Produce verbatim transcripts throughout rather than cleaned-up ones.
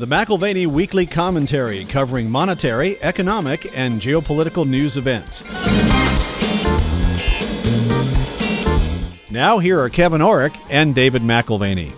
The McAlvany Weekly Commentary, covering monetary, economic, and geopolitical news events. Now here are Kevin Orrick and David McAlvany.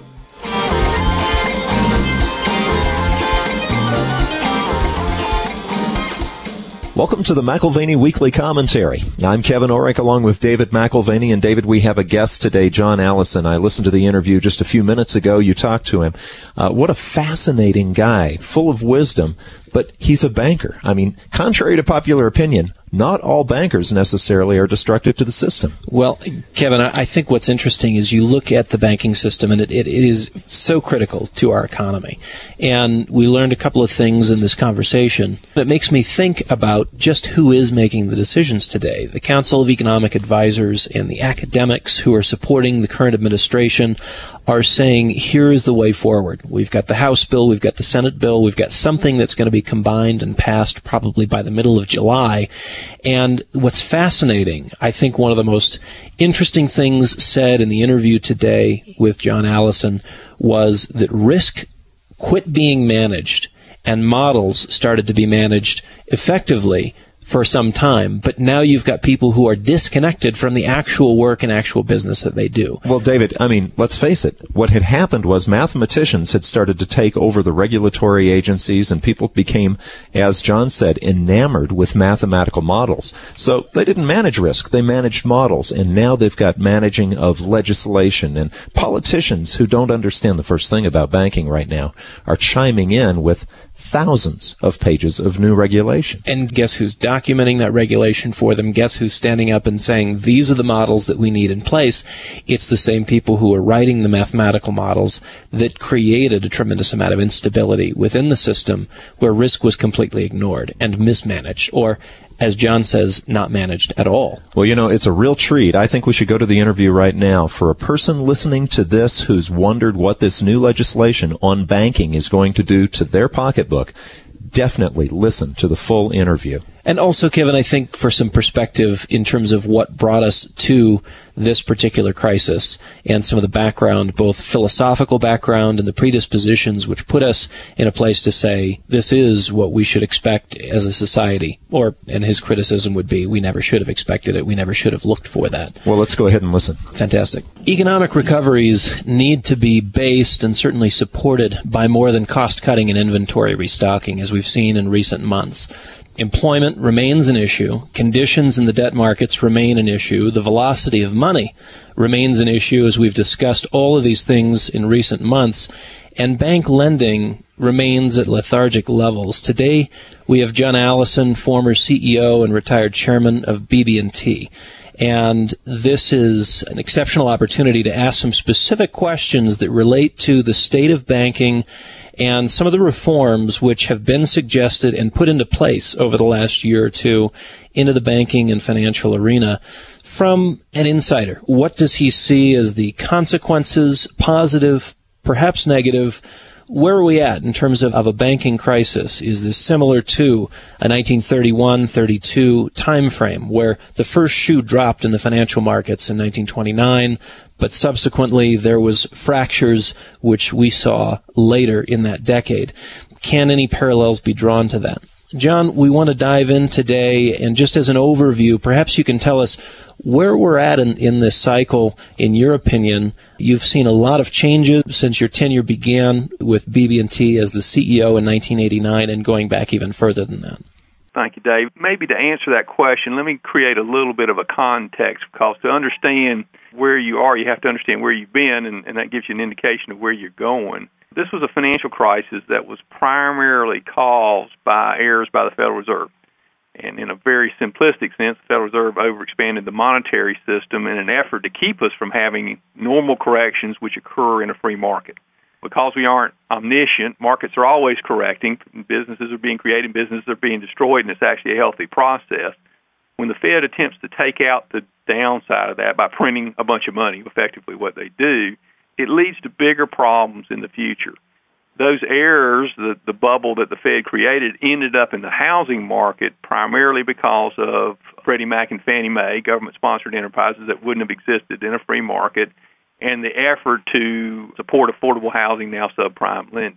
Welcome to the McAlvany Weekly Commentary. I'm Kevin Orrick along with David McAlvany. And David, we have a guest today, John Allison. I listened to the interview just a few minutes ago. You talked to him. Uh, what a fascinating guy, full of wisdom, but he's a banker. I mean, contrary to popular opinion, not all bankers necessarily are destructive to the system. Well, Kevin, I think what's interesting is you look at the banking system, and it, it, it is so critical to our economy. And we learned a couple of things in this conversation that makes me think about just who is making the decisions today. The Council of Economic Advisors and the academics who are supporting the current administration are saying, here is the way forward. We've got the House bill, we've got the Senate bill, we've got something that's going to be combined and passed probably by the middle of July. And what's fascinating, I think one of the most interesting things said in the interview today with John Allison was that risk quit being managed and models started to be managed effectively for some time, but now you've got people who are disconnected from the actual work and actual business that they do. Well, David, I mean, let's face it. What had happened was mathematicians had started to take over the regulatory agencies, and people became, as John said, enamored with mathematical models. So they didn't manage risk. They managed models, and now they've got managing of legislation. And politicians who don't understand the first thing about banking right now are chiming in with thousands of pages of new regulation. And guess who's documenting that regulation for them? Guess who's standing up and saying, these are the models that we need in place? It's the same people who are writing the mathematical models that created a tremendous amount of instability within the system where risk was completely ignored and mismanaged, or, as John says, not managed at all. Well, you know, it's a real treat. I think we should go to the interview right now. For a person listening to this who's wondered what this new legislation on banking is going to do to their pocketbook, definitely listen to the full interview. And also, Kevin, I think for some perspective in terms of what brought us to this particular crisis and some of the background, both philosophical background and the predispositions which put us in a place to say this is what we should expect as a society. Or, and his criticism would be, we never should have expected it. We never should have looked for that. Well, let's go ahead and listen. Fantastic. Economic recoveries need to be based and certainly supported by more than cost-cutting and inventory restocking, as we've seen in recent months. Employment remains an issue. Conditions in the debt markets remain an issue. The velocity of money remains an issue, as we've discussed all of these things in recent months. And bank lending remains at lethargic levels. Today, we have John Allison, former C E O and retired chairman of B B and T. And this is an exceptional opportunity to ask some specific questions that relate to the state of banking and some of the reforms which have been suggested and put into place over the last year or two into the banking and financial arena. From an insider, what does he see as the consequences, positive, perhaps negative? Where are we at in terms of, of a banking crisis? Is this similar to a nineteen thirty-one thirty-two time frame where the first shoe dropped in the financial markets in nineteen twenty-nine, but subsequently there was fractures which we saw later in that decade? Can any parallels be drawn to that? John, we want to dive in today, and just as an overview, perhaps you can tell us where we're at in, in this cycle, in your opinion. You've seen a lot of changes since your tenure began with B B and T as the C E O in nineteen eighty-nine and going back even further than that. Thank you, Dave. Maybe to answer that question, let me create a little bit of a context, because to understand where you are, you have to understand where you've been, and, and that gives you an indication of where you're going. This was a financial crisis that was primarily caused by errors by the Federal Reserve. And in a very simplistic sense, the Federal Reserve overexpanded the monetary system in an effort to keep us from having normal corrections which occur in a free market. Because we aren't omniscient, markets are always correcting. Businesses are being created, businesses are being destroyed, and it's actually a healthy process. When the Fed attempts to take out the downside of that by printing a bunch of money, effectively what they do, it leads to bigger problems in the future. Those errors, the, the bubble that the Fed created, ended up in the housing market primarily because of Freddie Mac and Fannie Mae, government-sponsored enterprises that wouldn't have existed in a free market, and the effort to support affordable housing, now subprime lending.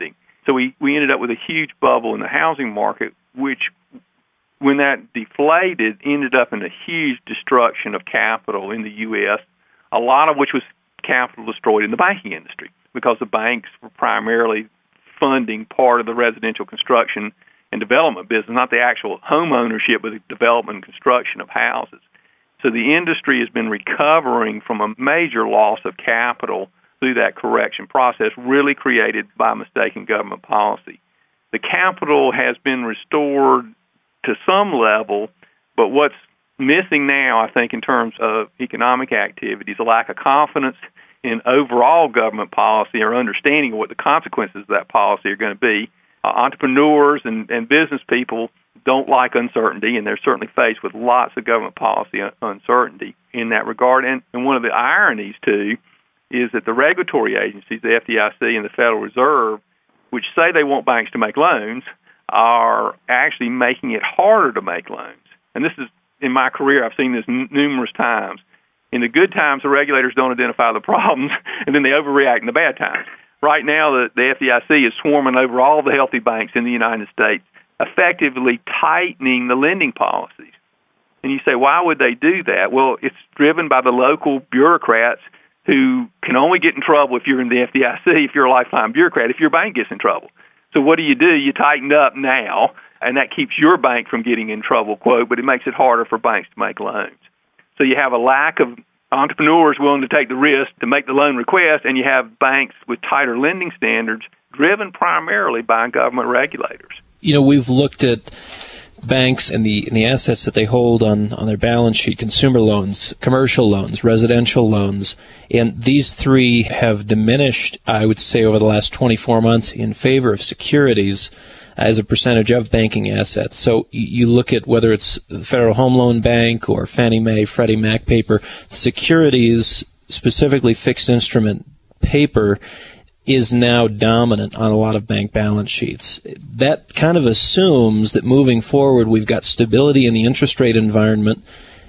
So we, we ended up with a huge bubble in the housing market, which, when that deflated, ended up in a huge destruction of capital in the U S, a lot of which was capital destroyed in the banking industry because the banks were primarily funding part of the residential construction and development business, not the actual home ownership, but the development and construction of houses. So the industry has been recovering from a major loss of capital through that correction process, really created by mistaken government policy. The capital has been restored to some level, but what's missing now, I think, in terms of economic activity is a lack of confidence in overall government policy or understanding of what the consequences of that policy are going to be. Uh, entrepreneurs and, and business people don't like uncertainty, and they're certainly faced with lots of government policy un- uncertainty in that regard. And, and one of the ironies, too, is that the regulatory agencies, the F D I C and the Federal Reserve, which say they want banks to make loans, are actually making it harder to make loans. And this is, in my career, I've seen this n- numerous times. In the good times, the regulators don't identify the problems, and then they overreact in the bad times. Right now, the, the F D I C is swarming over all the healthy banks in the United States, effectively tightening the lending policies. And you say, why would they do that? Well, it's driven by the local bureaucrats who can only get in trouble if you're in the F D I C, if you're a lifetime bureaucrat, if your bank gets in trouble. So what do you do? You tighten up now, and that keeps your bank from getting in trouble, quote, but it makes it harder for banks to make loans. So you have a lack of entrepreneurs willing to take the risk to make the loan request, and you have banks with tighter lending standards driven primarily by government regulators. You know, we've looked at banks and the and the assets that they hold on, on their balance sheet, consumer loans, commercial loans, residential loans, and these three have diminished, I would say, over the last twenty-four months in favor of securities as a percentage of banking assets. So you look at whether it's the Federal Home Loan Bank or Fannie Mae, Freddie Mac paper, securities, specifically fixed instrument paper, is now dominant on a lot of bank balance sheets. That kind of assumes that moving forward we've got stability in the interest rate environment.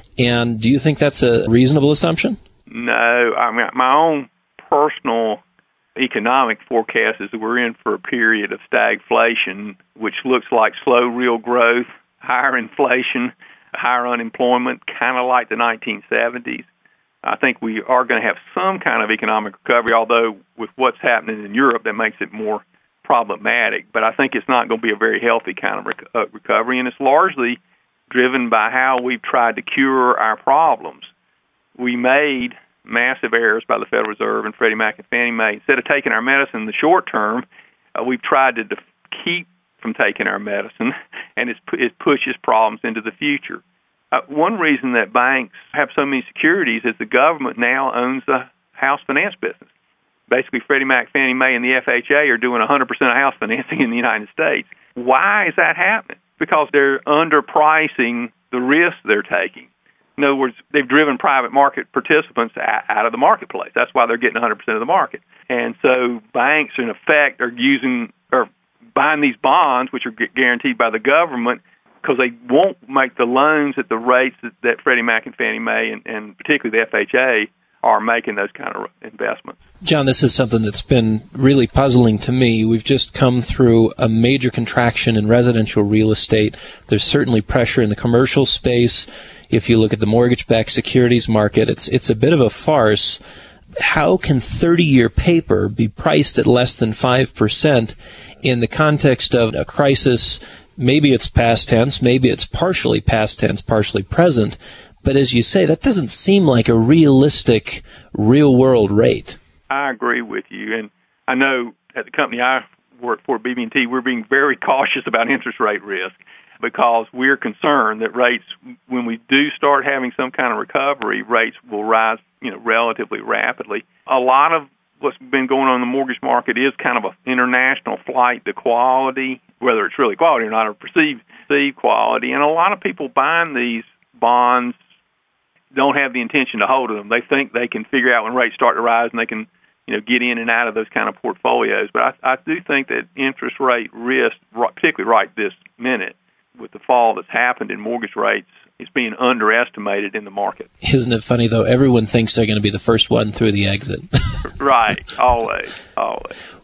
And do you think that's a reasonable assumption? No. I mean, my own personal economic forecast is that we're in for a period of stagflation, which looks like slow real growth, higher inflation, higher unemployment, kind of like the nineteen seventies. I think we are going to have some kind of economic recovery, although with what's happening in Europe, that makes it more problematic. But I think it's not going to be a very healthy kind of rec- uh, recovery, and it's largely driven by how we've tried to cure our problems. We made massive errors by the Federal Reserve and Freddie Mac and Fannie Mae. Instead of taking our medicine in the short term, uh, we've tried to def- keep from taking our medicine, and it's, it pushes problems into the future. Uh, one reason that banks have so many securities is the government now owns the house finance business. Basically, Freddie Mac, Fannie Mae, and the F H A are doing one hundred percent of house financing in the United States. Why is that happening? Because they're underpricing the risk they're taking. In other words, they've driven private market participants out of the marketplace. That's why they're getting one hundred percent of the market. And so banks, in effect, are using or buying these bonds, which are guaranteed by the government, because they won't make the loans at the rates that, that Freddie Mac and Fannie Mae and, and particularly the F H A are making those kind of investments. John, this is something that's been really puzzling to me. We've just come through a major contraction in residential real estate. There's certainly pressure in the commercial space. If you look at the mortgage-backed securities market, it's it's a bit of a farce. How can thirty-year paper be priced at less than five percent in the context of a crisis? Maybe it's past tense, maybe it's partially past tense, partially present. But as you say, that doesn't seem like a realistic, real-world rate. I agree with you. And I know at the company I work for, B B and T, we're being very cautious about interest rate risk because we're concerned that rates, when we do start having some kind of recovery, rates will rise, you know, relatively rapidly. A lot of what's been going on in the mortgage market is kind of an international flight to quality, whether it's really quality or not, or perceived, perceived quality. And a lot of people buying these bonds don't have the intention to hold them. They think they can figure out when rates start to rise and they can, you know, get in and out of those kind of portfolios. But I, I do think that interest rate risk, particularly right this minute, with the fall that's happened in mortgage rates, is being underestimated in the market. Isn't it funny, though? Everyone thinks they're going to be the first one through the exit. Right. Always. Always.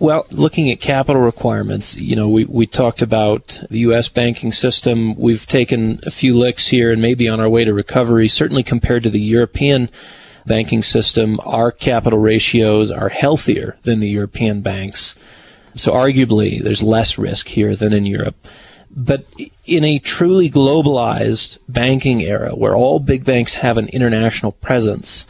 Well, looking at capital requirements, you know, we, we talked about the U S banking system. We've taken a few licks here and maybe on our way to recovery. Certainly compared to the European banking system, our capital ratios are healthier than the European banks. So arguably, there's less risk here than in Europe. But in a truly globalized banking era where all big banks have an international presence,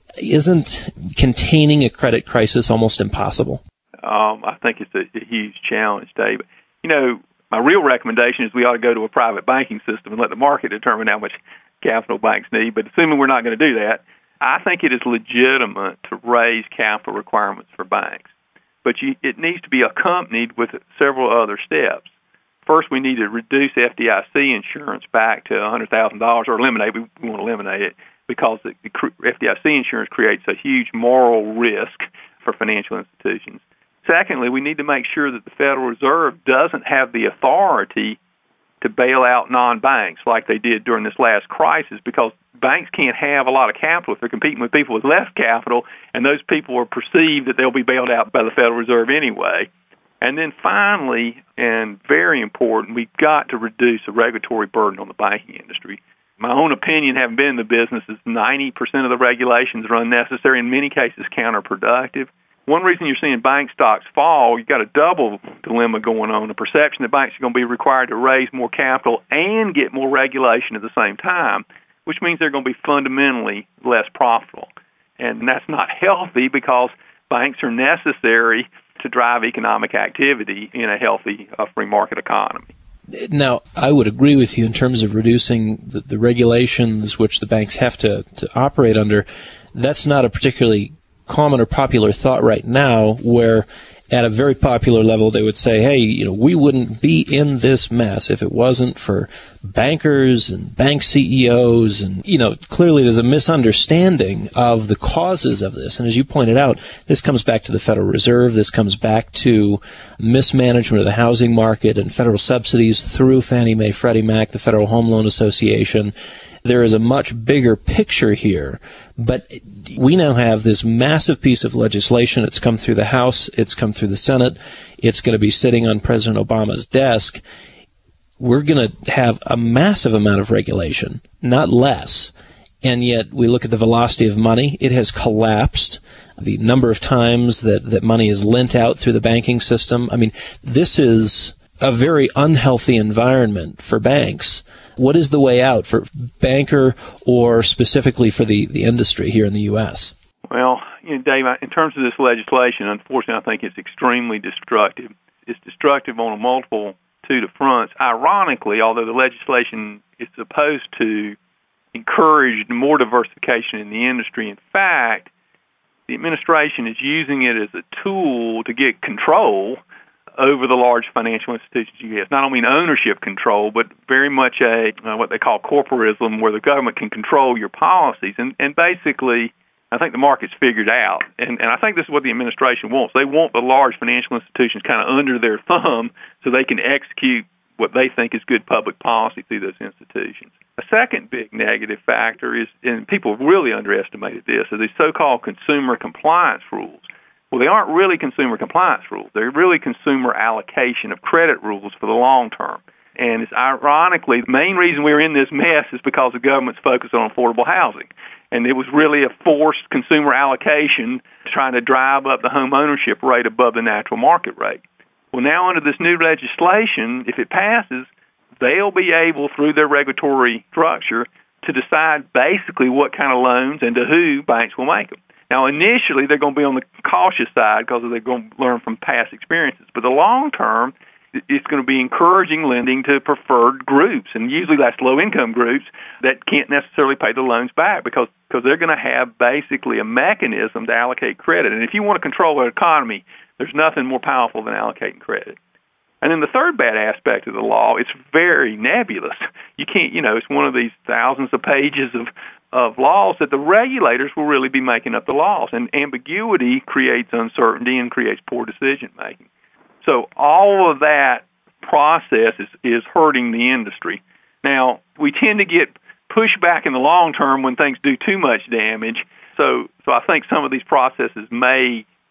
isn't containing a credit crisis almost impossible? Um, I think it's a, a huge challenge, Dave. You know, my real recommendation is we ought to go to a private banking system and let the market determine how much capital banks need. But assuming we're not going to do that, I think it is legitimate to raise capital requirements for banks. But you, it needs to be accompanied with several other steps. First, we need to reduce F D I C insurance back to one hundred thousand dollars or eliminate it. We want to eliminate it because the F D I C insurance creates a huge moral risk for financial institutions. Secondly, we need to make sure that the Federal Reserve doesn't have the authority to bail out non-banks like they did during this last crisis, because banks can't have a lot of capital if they're competing with people with less capital, and those people are perceived that they'll be bailed out by the Federal Reserve anyway. And then finally, and very important, we've got to reduce the regulatory burden on the banking industry. My own opinion, having been in the business, is ninety percent of the regulations are unnecessary, in many cases counterproductive. One reason you're seeing bank stocks fall, you've got a double dilemma going on, a perception that banks are going to be required to raise more capital and get more regulation at the same time, which means they're going to be fundamentally less profitable. And that's not healthy, because banks are necessary to drive economic activity in a healthy uh, free market economy. Now, I would agree with you in terms of reducing the, the regulations which the banks have to, to operate under. That's not a particularly common or popular thought right now, where at a very popular level they would say, hey, you know, we wouldn't be in this mess if it wasn't for bankers and bank C E Os. And, you know, clearly there's a misunderstanding of the causes of this. And as you pointed out, this comes back to the Federal Reserve. This comes back to mismanagement of the housing market and federal subsidies through Fannie Mae, Freddie Mac, the Federal Home Loan Association. There is a much bigger picture here, but we now have this massive piece of legislation. It's come through the House. It's come through the Senate. It's going to be sitting on President Obama's desk. We're going to have a massive amount of regulation, not less. And yet we look at the velocity of money. It has collapsed. The number of times that, that money is lent out through the banking system. I mean, this is a very unhealthy environment for banks. What is the way out for banker, or specifically for the, the industry here in the U S? Well, you know, Dave, in terms of this legislation, unfortunately, I think it's extremely destructive. It's destructive on a multitude of fronts. Ironically, although the legislation is supposed to encourage more diversification in the industry, in fact, the administration is using it as a tool to get control over the large financial institutions you have. Not only ownership control, but very much a uh, what they call corporatism, where the government can control your policies. And, and basically, I think the market's figured out. And, and I think this is what the administration wants. They want the large financial institutions kind of under their thumb so they can execute what they think is good public policy through those institutions. A second big negative factor is, and people have really underestimated this, are these so-called consumer compliance rules. Well, they aren't really consumer compliance rules. They're really consumer allocation of credit rules for the long term. And it's ironically, the main reason we're in this mess is because the government's focused on affordable housing. And it was really a forced consumer allocation trying to drive up the home ownership rate above the natural market rate. Well, now under this new legislation, if it passes, they'll be able, through their regulatory structure, to decide basically what kind of loans and to who banks will make them. Now, initially, they're going to be on the cautious side because they're going to learn from past experiences. But the long term, it's going to be encouraging lending to preferred groups, and usually that's low-income groups that can't necessarily pay the loans back because, because they're going to have basically a mechanism to allocate credit. And if you want to control the economy, there's nothing more powerful than allocating credit. And then the third bad aspect of the law, it's very nebulous. You can't, you know, it's one of these thousands of pages of of laws that the regulators will really be making up the laws. And ambiguity creates uncertainty and creates poor decision-making. So all of that process is, is hurting the industry. Now, we tend to get pushback in the long term when things do too much damage. So, so I think some of these processes may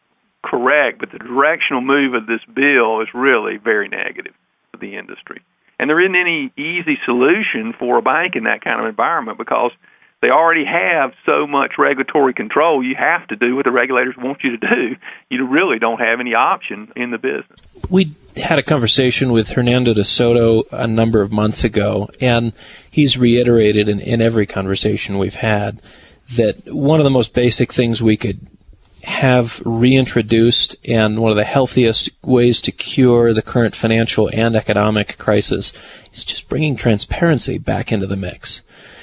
correct, but the directional move of this bill is really very negative for the industry. And there isn't any easy solution for a bank in that kind of environment because they already have so much regulatory control. You have to do what the regulators want you to do. You really don't have any option in the business. We had a conversation with Hernando de Soto a number of months ago, and he's reiterated in, in every conversation we've had that one of the most basic things we could have reintroduced and one of the healthiest ways to cure the current financial and economic crisis is just bringing transparency back into the mix.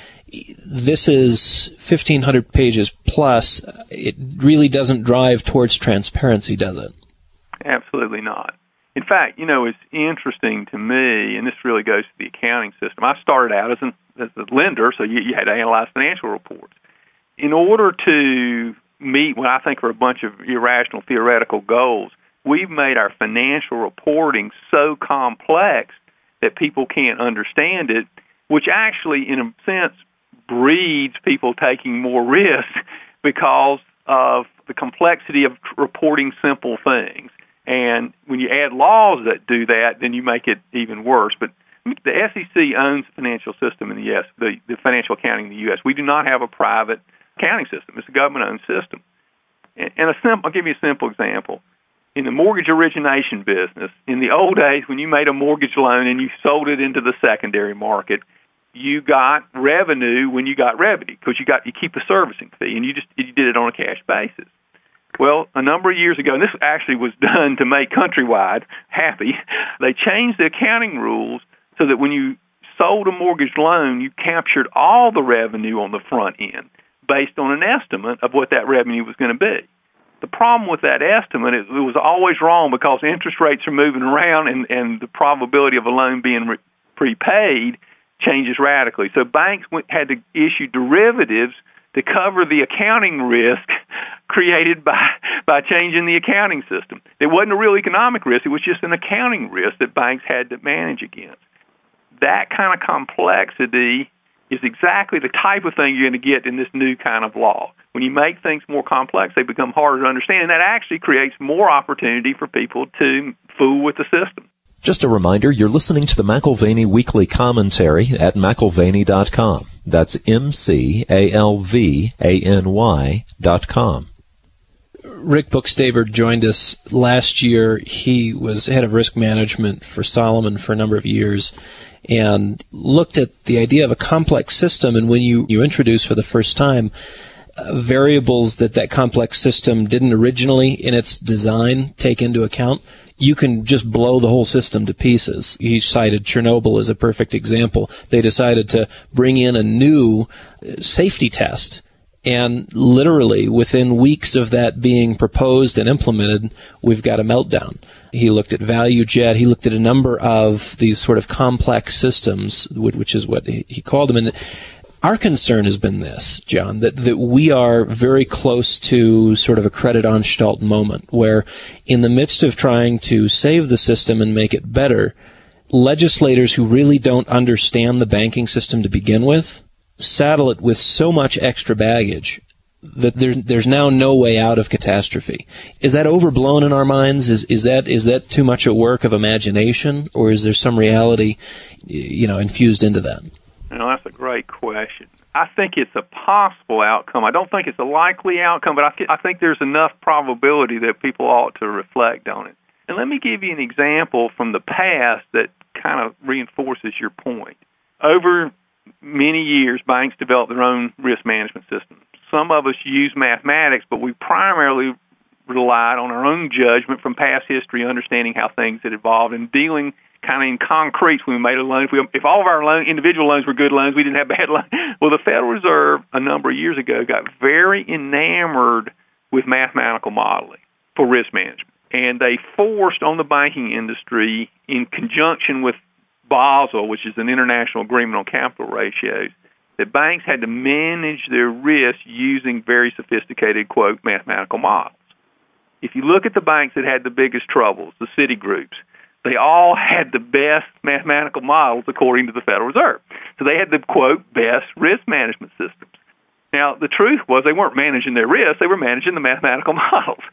This is fifteen hundred pages plus. It really doesn't drive towards transparency, does it? Absolutely not. In fact, you know, it's interesting to me, and this really goes to the accounting system. I started out as, an, as a lender, so you, you had to analyze financial reports. In order to meet what I think are a bunch of irrational theoretical goals, we've made our financial reporting so complex that people can't understand it, which actually, in a sense, breeds people taking more risk because of the complexity of reporting simple things. And when you add laws that do that, then you make it even worse. But the S E C owns the financial system in the U S, the, the financial accounting in the U S. We do not have a private accounting system. It's a government-owned system. And, and a simple, I'll give you a simple example. In the mortgage origination business, in the old days when you made a mortgage loan and you sold it into the secondary market, you got revenue when you got revenue because you got you keep the servicing fee, and you just you did it on a cash basis. Well, a number of years ago, and this actually was done to make Countrywide happy, they changed the accounting rules so that when you sold a mortgage loan, you captured all the revenue on the front end based on an estimate of what that revenue was going to be. The problem with that estimate is it was always wrong because interest rates are moving around and, and the probability of a loan being re- prepaid changes radically. So banks went, had to issue derivatives to cover the accounting risk created by by changing the accounting system. It wasn't a real economic risk. It was just an accounting risk that banks had to manage against. That kind of complexity is exactly the type of thing you're going to get in this new kind of law. When you make things more complex, they become harder to understand, and that actually creates more opportunity for people to fool with the system. Just a reminder, you're listening to the McAlvany Weekly Commentary at McAlvany dot com. That's M C A L V A N Y dot com. Rick Bookstaber joined us last year. He was head of risk management for Salomon for a number of years and looked at the idea of a complex system. And when you, you introduce for the first time uh, variables that that complex system didn't originally in its design take into account, you can just blow the whole system to pieces. He cited Chernobyl as a perfect example. They decided to bring in a new safety test, and literally within weeks of that being proposed and implemented, we've got a meltdown. He looked at ValueJet. He looked at a number of these sort of complex systems, which is what he called them. And our concern has been this, John, that, that we are very close to sort of a Credit-Anstalt moment where in the midst of trying to save the system and make it better, legislators who really don't understand the banking system to begin with saddle it with so much extra baggage that there's, there's now no way out of catastrophe. Is that overblown in our minds? Is, is that, is that too much a work of imagination, or is there some reality, you know, infused into that? You know, that's a great question. I think it's a possible outcome. I don't think it's a likely outcome, but I, th- I think there's enough probability that people ought to reflect on it. And let me give you an example from the past that kind of reinforces your point. Over many years, banks developed their own risk management system. Some of us use mathematics, but we primarily relied on our own judgment from past history, understanding how things had evolved and dealing kind of in concrete when we made a loan. If, we, if all of our loan, individual loans were good loans, we didn't have bad loans. Well, the Federal Reserve a number of years ago got very enamored with mathematical modeling for risk management. And they forced on the banking industry, in conjunction with Basel, which is an international agreement on capital ratios, that banks had to manage their risk using very sophisticated, quote, mathematical models. If you look at the banks that had the biggest troubles, the Citigroups, they all had the best mathematical models according to the Federal Reserve. So they had the, quote, best risk management systems. Now, the truth was they weren't managing their risk, they were managing the mathematical models.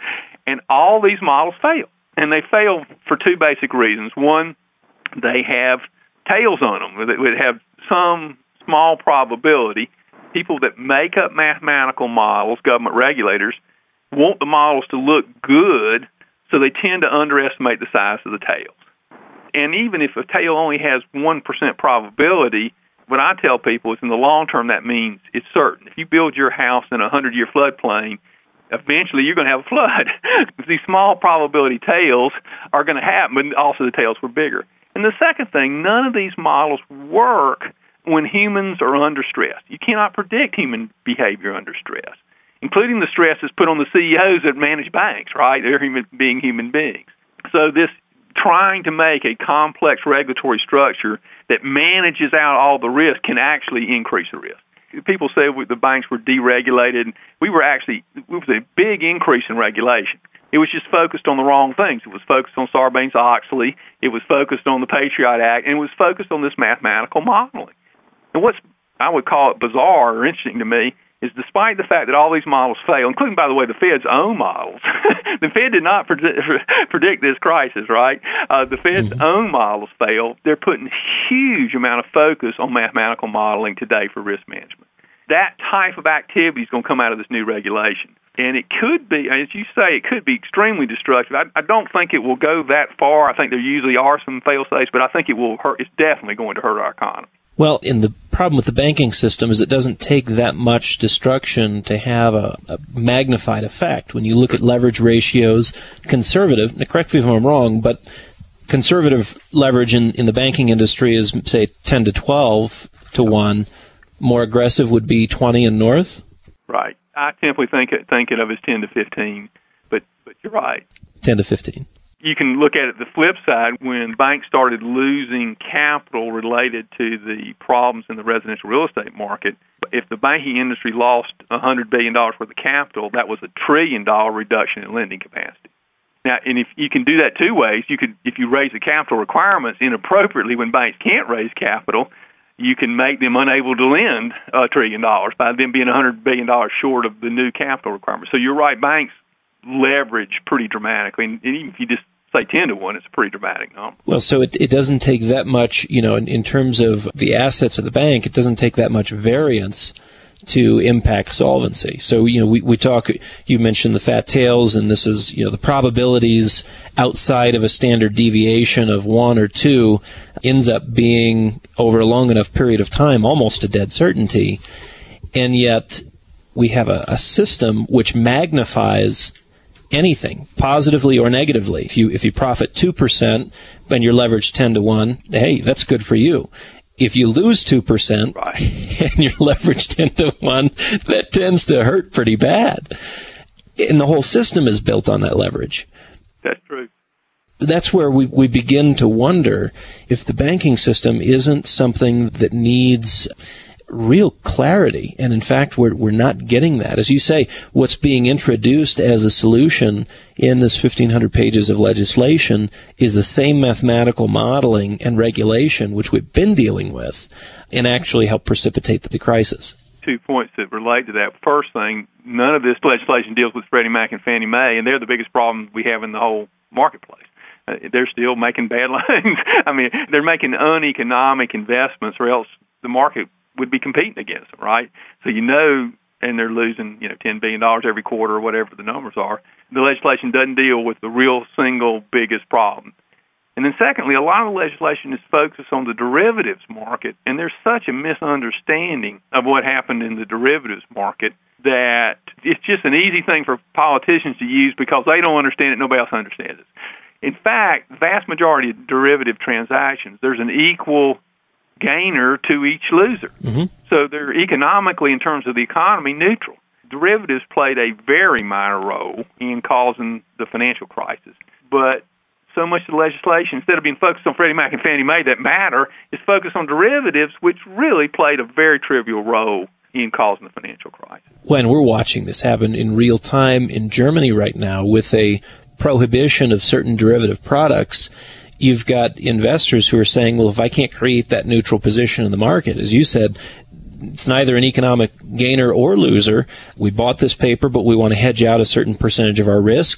And all these models fail. And they fail for two basic reasons. One, they have tails on them. They would have some small probability. People that make up mathematical models, government regulators, want the models to look good, so they tend to underestimate the size of the tails. And even if a tail only has one percent probability, what I tell people is in the long term that means it's certain. If you build your house in a hundred-year floodplain, eventually you're going to have a flood. These small probability tails are going to happen, but also the tails were bigger. And the second thing, none of these models work when humans are under stress. You cannot predict human behavior under stress, including the stress that's put on the C E Os that manage banks, right? They're human, being human beings. So this trying to make a complex regulatory structure that manages out all the risk can actually increase the risk. People say the banks were deregulated. We were actually, it was a big increase in regulation. It was just focused on the wrong things. It was focused on Sarbanes-Oxley. It was focused on the Patriot Act, and it was focused on this mathematical modeling. And what's, I would call it bizarre or interesting to me, is despite the fact that all these models fail, including, by the way, the Fed's own models, the Fed did not predict, predict this crisis, right? Uh, the Fed's mm-hmm. own models fail. They're putting huge amount of focus on mathematical modeling today for risk management. That type of activity is going to come out of this new regulation. And it could be, as you say, it could be extremely destructive. I, I don't think it will go that far. I think there usually are some fail-safes, but I think it will hurt. It's definitely going to hurt our economy. Well, and the problem with the banking system is it doesn't take that much destruction to have a, a magnified effect. When you look at leverage ratios, conservative, now correct me if I'm wrong, but conservative leverage in, in the banking industry is, say, ten to twelve to one. More aggressive would be twenty and north? Right. I simply think it, think it of as ten to fifteen, but, but you're right. ten to fifteen. You can look at it the flip side. When banks started losing capital related to the problems in the residential real estate market, if the banking industry lost one hundred billion dollars worth of capital, that was a trillion dollar reduction in lending capacity. Now, and if you can do that two ways, you could, if you raise the capital requirements inappropriately when banks can't raise capital, you can make them unable to lend a trillion dollars by them being one hundred billion dollars short of the new capital requirements. So you're right, banks leverage pretty dramatically. And even if you just say ten to one, it's a pretty dramatic number. Well, so it, it doesn't take that much, you know, in, in terms of the assets of the bank, it doesn't take that much variance to impact solvency. So, you know, we, we talk, you mentioned the fat tails, and this is, you know, the probabilities outside of a standard deviation of one or two ends up being, over a long enough period of time, almost a dead certainty. And yet we have a, a system which magnifies anything, positively or negatively. If you if you profit two percent and you're leveraged ten to one, hey, that's good for you. If you lose two percent right. and you're leveraged ten to one, that tends to hurt pretty bad. And the whole system is built on that leverage. That's true. That's where we, we begin to wonder if the banking system isn't something that needs real clarity. And in fact, we're we're not getting that. As you say, what's being introduced as a solution in this fifteen hundred pages of legislation is the same mathematical modeling and regulation which we've been dealing with and actually help precipitate the crisis. Two points that relate to that. First thing, none of this legislation deals with Freddie Mac and Fannie Mae, and they're the biggest problem we have in the whole marketplace. Uh, they're still making bad loans. I mean, they're making uneconomic investments, or else the market would be competing against them, right? So you know, and they're losing, you know, ten billion dollars every quarter or whatever the numbers are. The legislation doesn't deal with the real single biggest problem. And then secondly, a lot of legislation is focused on the derivatives market, and there's such a misunderstanding of what happened in the derivatives market that it's just an easy thing for politicians to use because they don't understand it, nobody else understands it. In fact, the vast majority of derivative transactions, there's an equal gainer to each loser. Mm-hmm. So they're economically, in terms of the economy, neutral. Derivatives played a very minor role in causing the financial crisis. But so much of the legislation, instead of being focused on Freddie Mac and Fannie Mae that matter, is focused on derivatives, which really played a very trivial role in causing the financial crisis. When we're watching this happen in real time in Germany right now with a prohibition of certain derivative products, you've got investors who are saying, well, if I can't create that neutral position in the market, as you said, it's neither an economic gainer or loser. We bought this paper, but we want to hedge out a certain percentage of our risk.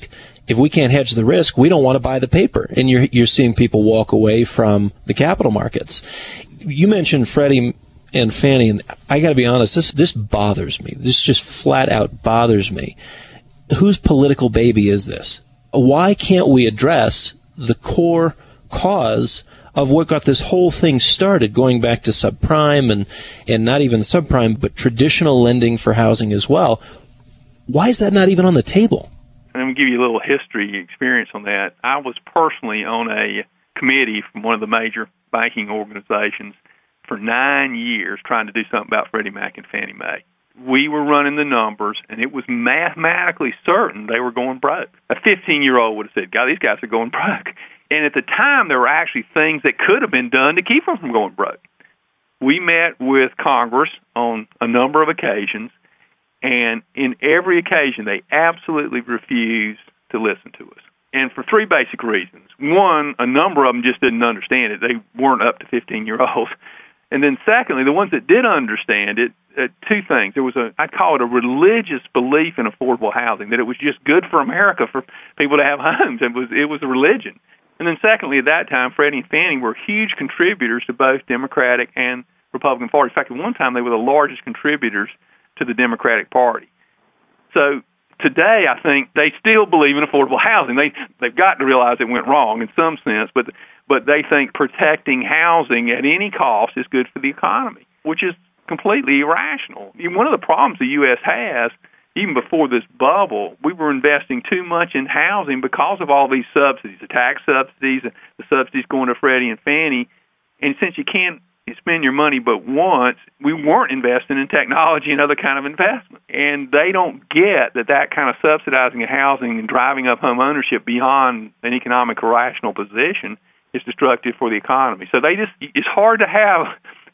if we can't hedge the risk, we don't want to buy the paper. And you're you're seeing people walk away from the capital markets. You mentioned Freddie and Fannie, and I got to be honest, this this bothers me. This just flat out bothers me. Whose political baby is this? Why can't we address the core cause of what got this whole thing started, going back to subprime and, and not even subprime, but traditional lending for housing as well? Why is that not even on the table? Let me give you a little history experience on that. I was personally on a committee from one of the major banking organizations for nine years trying to do something about Freddie Mac and Fannie Mae. We were running the numbers, and it was mathematically certain they were going broke. A fifteen-year-old would have said, God, these guys are going broke. And at the time, there were actually things that could have been done to keep them from going broke. We met with Congress on a number of occasions, and in every occasion, they absolutely refused to listen to us. And for three basic reasons. One, a number of them just didn't understand it. They weren't up to fifteen-year-olds. And then secondly, the ones that did understand it, uh, two things. There was a, I call it a religious belief in affordable housing, that it was just good for America for people to have homes. It was, it was a religion. And then secondly, at that time, Freddie and Fannie were huge contributors to both Democratic and Republican parties. In fact, at one time, they were the largest contributors to the Democratic Party. So today, I think they still believe in affordable housing. They, they've got to realize it went wrong in some sense, but but they think protecting housing at any cost is good for the economy, which is completely irrational. One of the problems the U S has, even before this bubble, we were investing too much in housing because of all these subsidies, the tax subsidies, the subsidies going to Freddie and Fannie. And since you can't spend your money but once, we weren't investing in technology and other kind of investment. And they don't get that that kind of subsidizing of housing and driving up home ownership beyond an economic or rational position is destructive for the economy. So they just, it's hard to have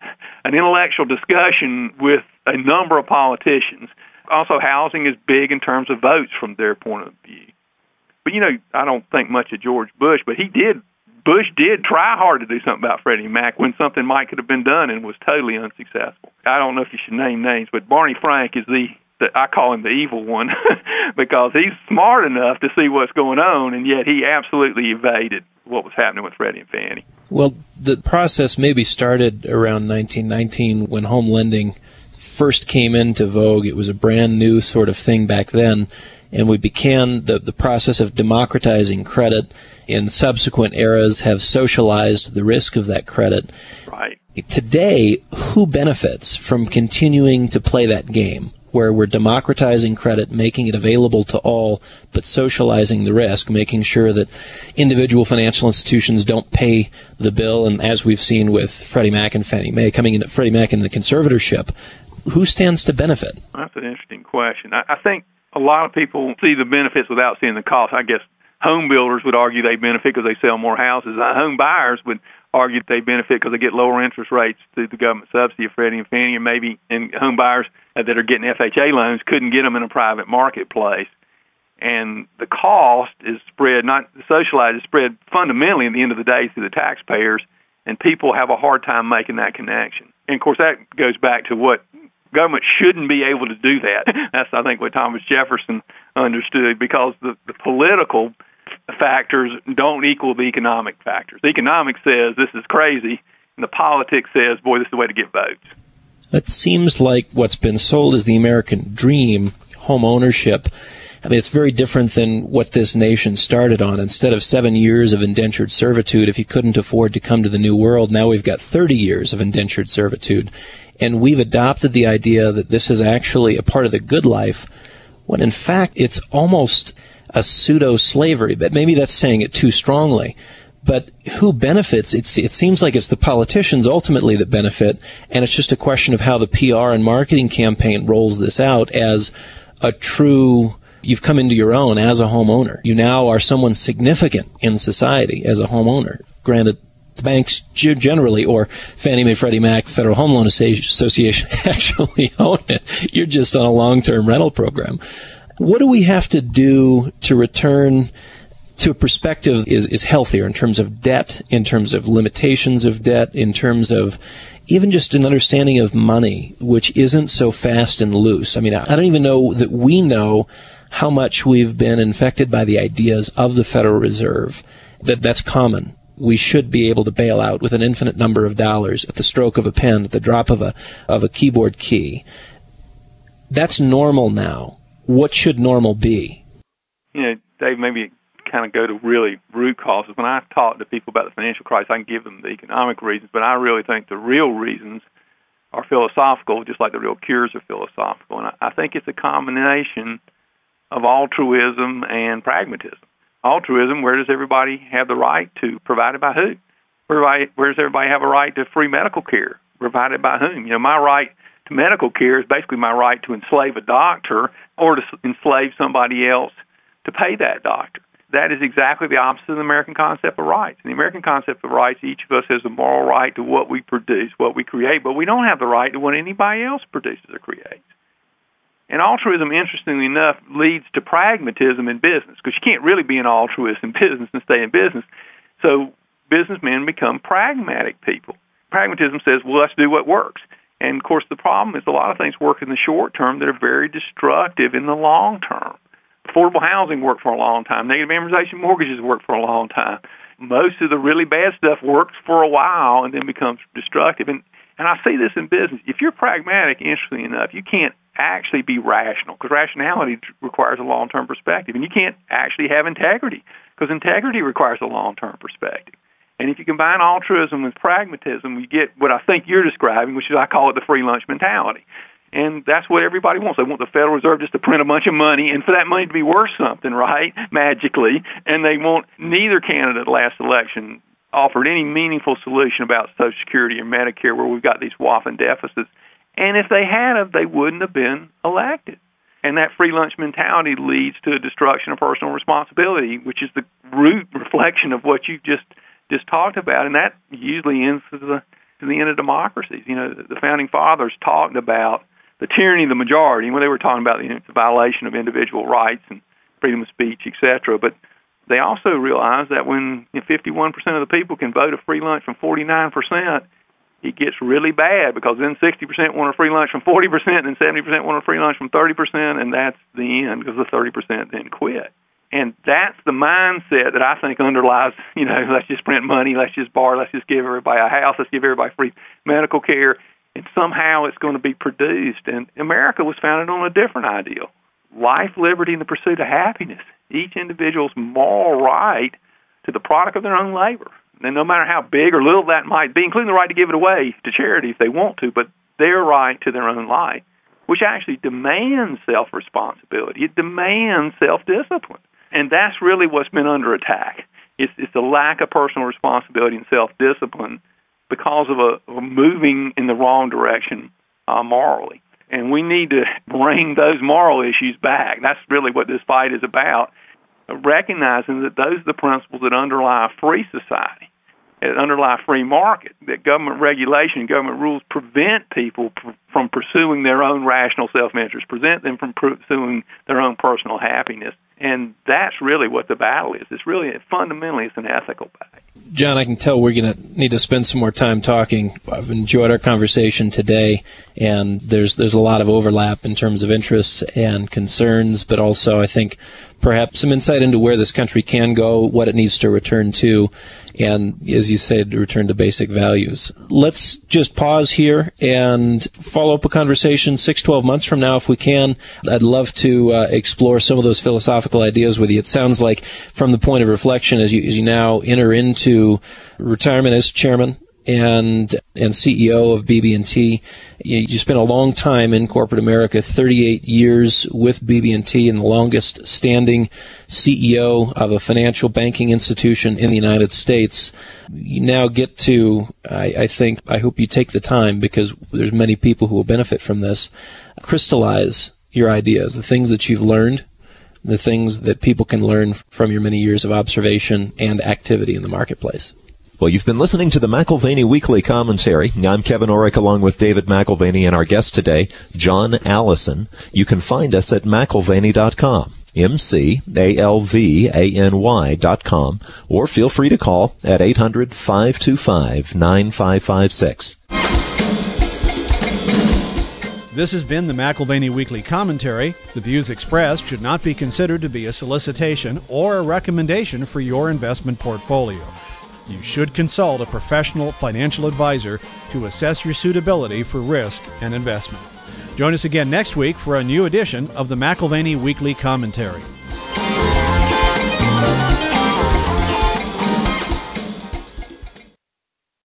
an intellectual discussion with a number of politicians. Also, housing is big in terms of votes from their point of view. But, you know, I don't think much of George Bush, but he did, Bush did try hard to do something about Freddie Mac when something might could have been done and was totally unsuccessful. I don't know if you should name names, but Barney Frank is the, the I call him the evil one because he's smart enough to see what's going on, and yet he absolutely evaded what was happening with Freddie and Fannie. Well, the process maybe started around nineteen nineteen when home lending first came into vogue. It was a brand new sort of thing back then, and we began the, the process of democratizing credit. In subsequent eras have socialized the risk of that credit. Right. Today, who benefits from continuing to play that game, where we're democratizing credit, making it available to all, but socializing the risk, making sure that individual financial institutions don't pay the bill, and as we've seen with Freddie Mac and Fannie Mae coming into Freddie Mac in the conservatorship, who stands to benefit? That's an interesting question. I, I think a lot of people see the benefits without seeing the cost. I guess home builders would argue they benefit because they sell more houses. Uh, home buyers would argue they benefit because they get lower interest rates through the government subsidy of Freddie and Fannie, or maybe and home buyers that are getting F H A loans couldn't get them in a private marketplace. And the cost is spread, not socialized, is spread fundamentally at the end of the day through the taxpayers, and people have a hard time making that connection. And, of course, that goes back to what government shouldn't be able to do that. That's, I think, what Thomas Jefferson understood, because the, the political factors don't equal the economic factors. The economic says this is crazy, and the politics says, boy, this is the way to get votes. That seems like what's been sold as the American dream, home ownership. I mean, it's very different than what this nation started on. Instead of seven years of indentured servitude, if you couldn't afford to come to the New World, now we've got thirty years of indentured servitude. And we've adopted the idea that this is actually a part of the good life, when in fact it's almost a pseudo-slavery. But maybe that's saying it too strongly. But who benefits? It's, it seems like it's the politicians ultimately that benefit, and it's just a question of how the P R and marketing campaign rolls this out as a true, you've come into your own as a homeowner. You now are someone significant in society as a homeowner. Granted, the banks generally, or Fannie Mae, Freddie Mac, Federal Home Loan Association actually own it. You're just on a long-term rental program. What do we have to do to return to a perspective is, is healthier in terms of debt, in terms of limitations of debt, in terms of even just an understanding of money, which isn't so fast and loose? I mean, I don't even know that we know how much we've been infected by the ideas of the Federal Reserve, that that's common. We should be able to bail out with an infinite number of dollars at the stroke of a pen, at the drop of a of a keyboard key. That's normal now. What should normal be? You know, Dave, maybe kind of go to really root causes. When I talk to people about the financial crisis, I can give them the economic reasons, but I really think the real reasons are philosophical, just like the real cures are philosophical. And I, I think it's a combination of altruism and pragmatism. Altruism, where does everybody have the right to? Provided by who? Where, where does everybody have a right to free medical care? Provided by whom? You know, my right to medical care is basically my right to enslave a doctor or to enslave somebody else to pay that doctor. That is exactly the opposite of the American concept of rights. In the American concept of rights, each of us has a moral right to what we produce, what we create, but we don't have the right to what anybody else produces or creates. And altruism, interestingly enough, leads to pragmatism in business, because you can't really be an altruist in business and stay in business. So businessmen become pragmatic people. Pragmatism says, well, let's do what works. And, of course, the problem is a lot of things work in the short term that are very destructive in the long term. Affordable housing worked for a long time. Negative amortization mortgages worked for a long time. Most of the really bad stuff works for a while and then becomes destructive. And and I see this in business. If you're pragmatic, interestingly enough, you can't actually be rational, because rationality requires a long-term perspective. And you can't actually have integrity, because integrity requires a long-term perspective. And if you combine altruism with pragmatism, you get what I think you're describing, which is, I call it the free lunch mentality. And that's what everybody wants. They want the Federal Reserve just to print a bunch of money and for that money to be worth something, right, magically. And they want neither candidate last election offered any meaningful solution about Social Security or Medicare, where we've got these whopping deficits. And if they had have, they wouldn't have been elected. And that free lunch mentality leads to a destruction of personal responsibility, which is the root reflection of what you just just talked about. And that usually ends to the, to the end of democracies. You know, the Founding Fathers talked about the tyranny of the majority, when they were talking about, you know, the violation of individual rights and freedom of speech, et cetera. But they also realized that when, you know, fifty-one percent of the people can vote a free lunch from forty-nine percent, it gets really bad, because then sixty percent want a free lunch from forty percent, and seventy percent want a free lunch from thirty percent, and that's the end, because the thirty percent then quit. And that's the mindset that I think underlies, you know, let's just print money, let's just borrow, let's just give everybody a house, let's give everybody free medical care, and somehow it's going to be produced. And America was founded on a different ideal: life, liberty, and the pursuit of happiness. Each individual's moral right to the product of their own labor. And no matter how big or little that might be, including the right to give it away to charity if they want to, but their right to their own life, which actually demands self-responsibility. It demands self-discipline. And that's really what's been under attack. It's, it's the lack of personal responsibility and self-discipline because of a, a moving in the wrong direction uh, morally. And we need to bring those moral issues back. That's really what this fight is about, recognizing that those are the principles that underlie a free society, that underlie a free market, that government regulation and government rules prevent people pr- from pursuing their own rational self-interest, prevent them from pursuing their own personal happiness. And that's really what the battle is. It's really, fundamentally, it's an ethical battle. John, I can tell we're going to need to spend some more time talking. I've enjoyed our conversation today, and there's there's a lot of overlap in terms of interests and concerns, but also I think perhaps some insight into where this country can go, what it needs to return to, and, as you said, return to basic values. Let's just pause here and follow up a conversation six, twelve months from now if we can. I'd love to uh, explore some of those philosophical ideas with you. It sounds like, from the point of reflection, as you, as you now enter into retirement as chairman and and C E O of B B and T, you, you spent a long time in corporate America, thirty-eight years with B B and T, and the longest standing C E O of a financial banking institution in the United States. You now get to, I, I think, I hope you take the time, because there's many people who will benefit from this, crystallize your ideas, the things that you've learned, the things that people can learn from your many years of observation and activity in the marketplace. Well, you've been listening to the McAlvany Weekly Commentary. I'm Kevin Orrick, along with David McAlvany, and our guest today, John Allison. You can find us at McAlvany dot com, M C A L V A N Y dot com, or feel free to call at eight hundred, five two five, nine five five six. This has been the McAlvany Weekly Commentary. The views expressed should not be considered to be a solicitation or a recommendation for your investment portfolio. You should consult a professional financial advisor to assess your suitability for risk and investment. Join us again next week for a new edition of the McAlvany Weekly Commentary.